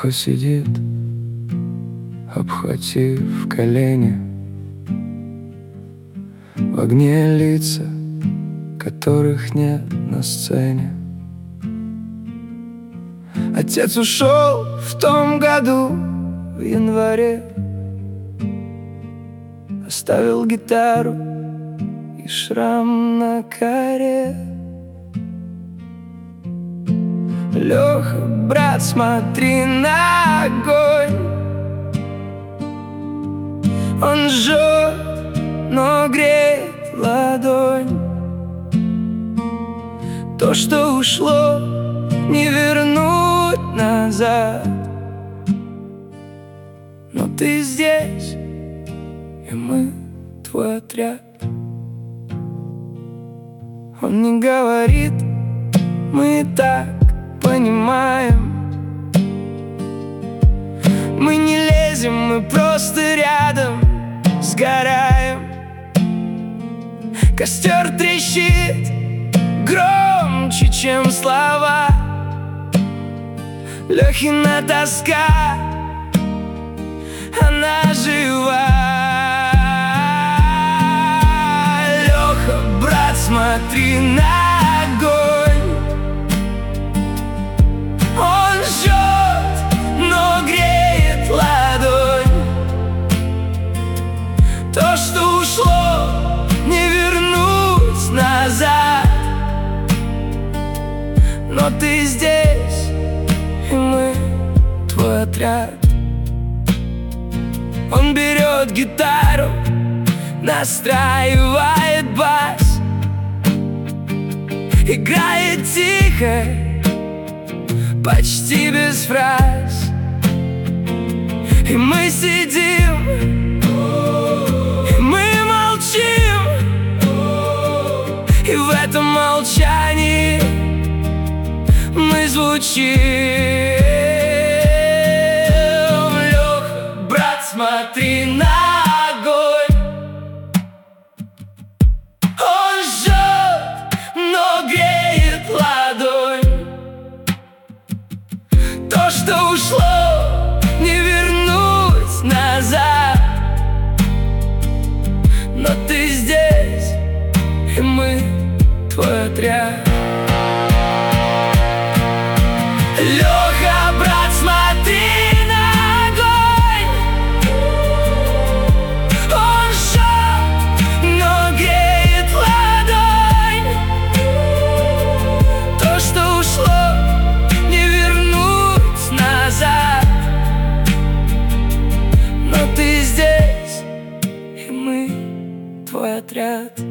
Леха сидит, обхватив колени, в огне лица, которых нет на сцене. Отец ушел в том году, в январе, оставил гитару и шрам на коре. Леха, брат, смотри на огонь. Он жжет, но греет ладонь. То, что ушло, не вернуть назад. Но ты здесь, и мы твой отряд. Он не говорит, мы и так понимаем. Мы не лезем, мы просто рядом сгораем. Костер трещит громче, чем слова. Лехина тоска, она жива. Леха, брат, смотри на огонь. Он жжет, но греет ладонь. То, что ушло, не вернуть назад. Но ты здесь, и мы твой отряд. Он берет гитару, настраивает бас, играет тихо, почти без фраз. И мы сидим, и мы молчим, и в этом молчании мы звучим. Леха, брат, смотри на огонь. Он жжет, но греет ладонь. То, что ушло, не вернуть назад. Но ты здесь, и мы твой отряд. Леха, брат, смотри на огонь. Он жжет, но греет ладонь. То, что ушло, не вернуть назад. Но ты здесь, и мы твой отряд.